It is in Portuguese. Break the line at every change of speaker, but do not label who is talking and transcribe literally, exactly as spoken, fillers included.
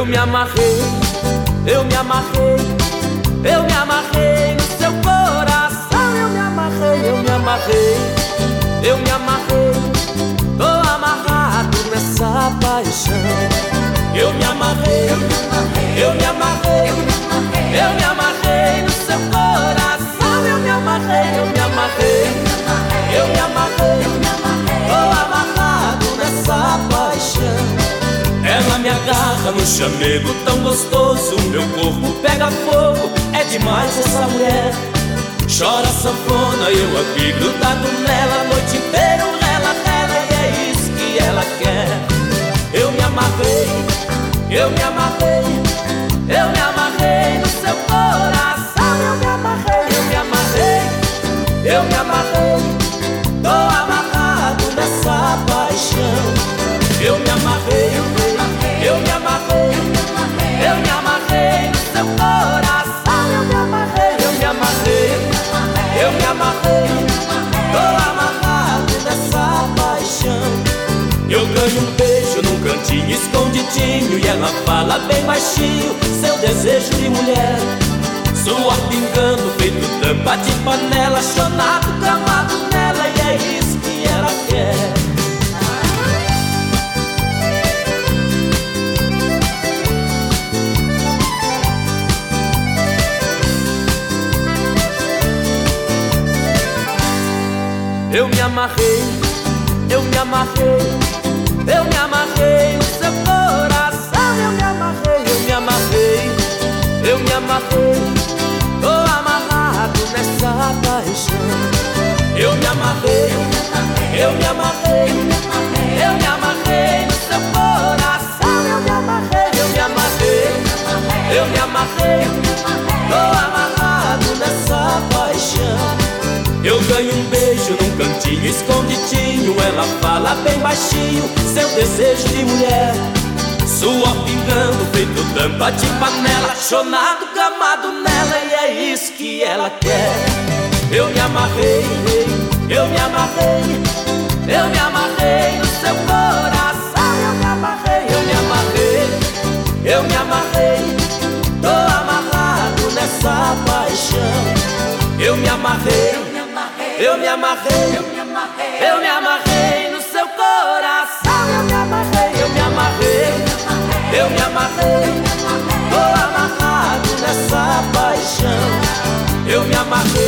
Eu me amarrei, eu me amarrei, eu me amarrei no seu coração. Eu me amarrei, eu me amarrei, eu me amarrei, tô amarrado nessa paixão. Eu me amarrei, eu me amarrei, eu me amarrei no seu coração. Eu me amarrei, eu me amarrei, eu me amarrei, tô amarrado nessa paixão. Ela me agarra no chamego tão gostoso, meu corpo pega fogo, é demais essa mulher. Chora sanfona, eu aqui grudado nela, a noite inteira um rela, rela, e é isso que ela quer. Eu me amarrei, eu me amarrei, eu me amarrei no seu coração. Eu me amarrei, eu me amarrei, eu me amarrei, tô amarrado nessa paixão. Eu me amarrei, eu me amarrei, eu me amarrei no seu coração. Eu me amarrei, eu me amarrei, eu me amarrei, tô amarrado nessa paixão. Eu ganho um beijo num cantinho escondidinho e ela fala bem baixinho seu desejo de mulher. Suor pingando, feito tampa de panela, chonado, cramado nela, e é isso que ela quer. Eu me amarrei, eu me amarrei, eu me amarrei no seu coração. Eu me amarrei, eu me amarrei, eu me amarrei, tô amarrado nessa paixão. Eu me amarrei, eu me amarrei, eu me amarrei no seu coração. Eu me amarrei, eu me amarrei, eu me amarrei, tô amarrado nessa paixão. Eu ganho um beijo num cantinho escondidinho, ela fala bem baixinho seu desejo de mulher. Suor pingando, feito tampa de panela, chonado, camado nela, e é isso que ela quer. Eu me amarrei, eu me amarrei, eu me amarrei no seu coração. Eu me amarrei, eu me amarrei, eu me amarrei, tô amarrado nessa paixão. Eu me amarrei, eu me amarrei, eu me amarrei no seu coração. Eu me amarrei, eu me amarrei, eu me amarrei, tô amarrado nessa paixão. Eu me amarrei.